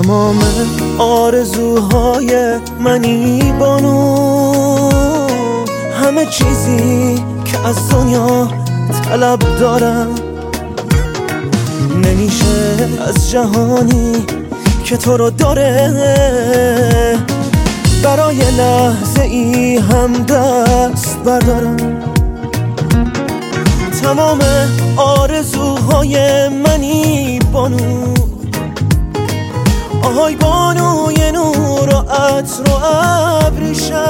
تمام آرزوهای منی بانو، همه چیزی که از دنیا طلب دارم. نمیشه از جهانی که تو رو داره برای لحظه ای هم دست بردارم. تمام آرزوهای منی بانو، آهای بانوی نور و عطر و ابریشم.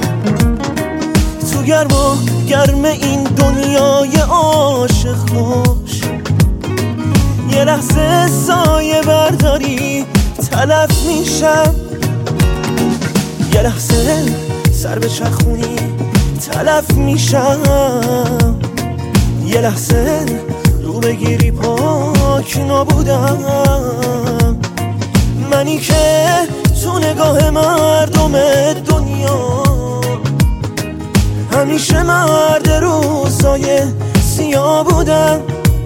تو گرم این دنیای عاشق باش، یه لحظه سایه برداری تلف میشم، یه لحظه سر به چرخونی تلف میشم، یه لحظه رو بگیری پاک نابودم. منی که تو نگاه مردم دنیا همیشه مرد روزای سیاه بودم.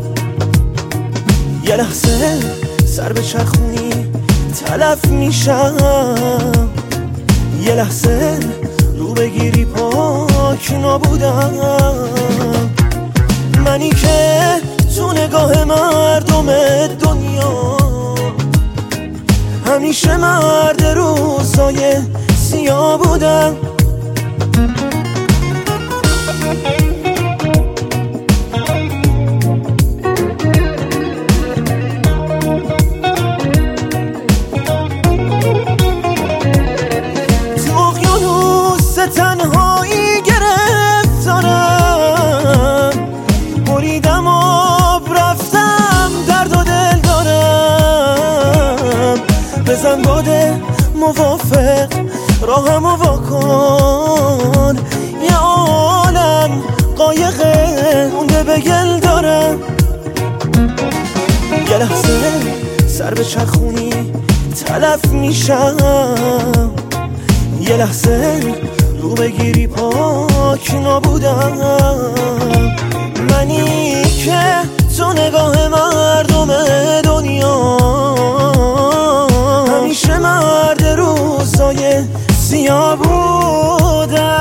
یه لحظه سر به چرخونی تلف میشم، یه لحظه رو بگیری پاک نابودم. منی که تو نگاه مردم دنیا همیشه مرد روزای سیاه بودم. تو اقیانوس تنهایی گرفتارم، بریدم آب رفتم درد و دل دارم. بزن باده موافق راهم و واکن، یه عالم قایقه مونده به گل دارم. یه لحظه سر به چرخونی تلف میشم، یه لحظه رو بگیری پاک نابودم. منی که تو نگاه مردم دنیا همیشه مرد روزای سیاه بودم.